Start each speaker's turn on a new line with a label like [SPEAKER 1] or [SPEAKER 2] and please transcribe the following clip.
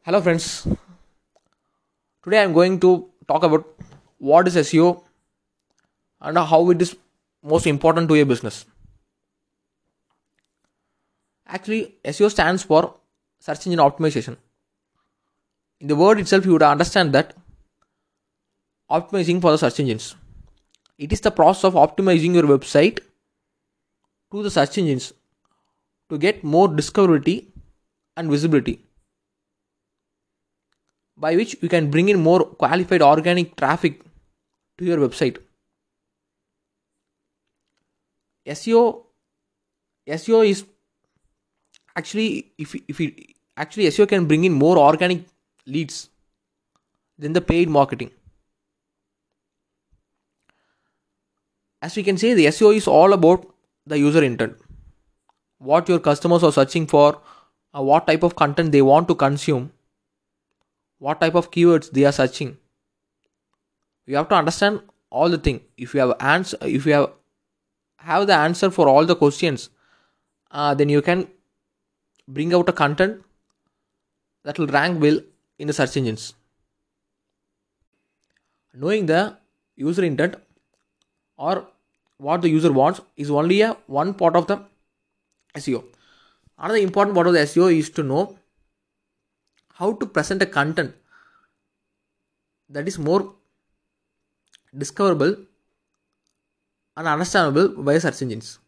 [SPEAKER 1] Hello, friends. Today I'm going to talk about what is SEO and how it is most important to your business. Actually, SEO stands for search engine optimization. In the word itself, you would understand that optimizing for the search engines. It is the process of optimizing your website to the search engines to get more discoverability and visibility, by which you can bring in more qualified organic traffic to your website. SEO is actually SEO can bring in more organic leads than the paid marketing. As we can say, the SEO is all about the user intent, what your customers are searching for, what type of content they want to consume, what type of keywords they are searching. You have to understand all the thing. If you have the answer for all the questions, then you can bring out a content that will rank well in the search engines. Knowing the user intent or what the user wants is only a one part of the SEO. Another important part of the SEO is to know how to present a content that is more discoverable and understandable by search engines.